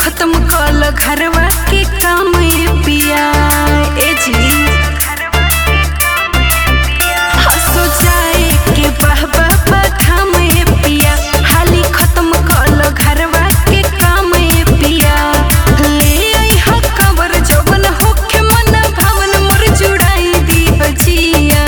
खत्म कल घरवा के काम पिया। ए जी हसो जाए के बहबा बधाम पिया, हाली खत्म कल घरवा के काम पिया। ले आई हा कवर जवन होखे मन भावन मोर जुड़ाई दी बजिया।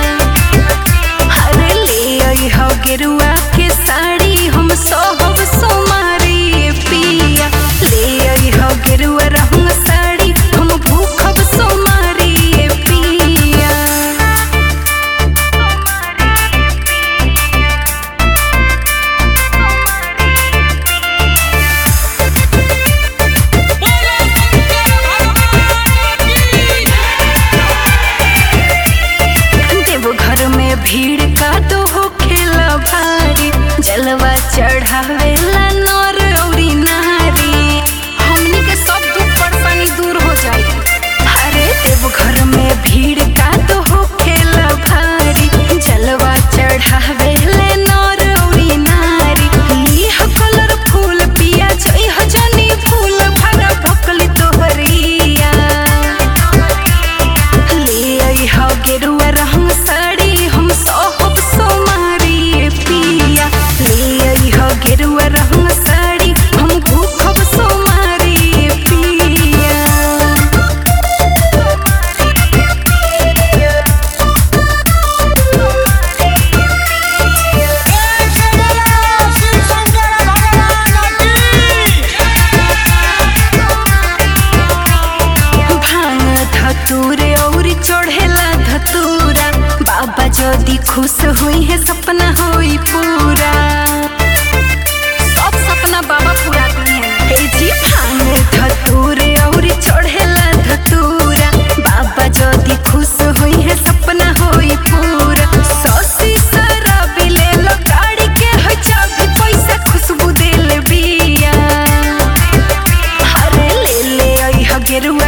अरे ले आई हा गेरुआ के साड़ी हम सोहब सोमारी पिया। ले आई हा गेरुआ रंग साड़ी हम भूखब सोमारी पिया। देवघर में भीड़ का तो होखेला भारी, जलवा चढ़ावेला नर औरी नारी, हमनी के सब दुख परेशानी दूर हो जाई। अरे देवघर में भीड़ का तो होखेला भारी, जलवा चढ़ावेला नर औरी नारी। लीह कलर फूल पिया जई हजनी फूल भरा भकली तोहरिया। ले आई हा गेरुआ रंग साड़ी हम सोहब सोमारी पिया। ले आई हा गेरुआ रंग साड़ी हम भूखब सोमारी पिया। भांग धतूरे औरी चढ़ेला धतूरा, बाबा जदी खुश हुई है सपना होई पूरा। सब सपना बाबा पूरा दिए। ए जी भांग धतूरे औरी चढ़ेला धतूरा, बाबा जदी खुश हुई है सपना होई पूरा। ससी शराबी ले लो गाड़ी के हो चाबी, पैसा खुशबू देल बिया। अरे ले आई हा गेरुआ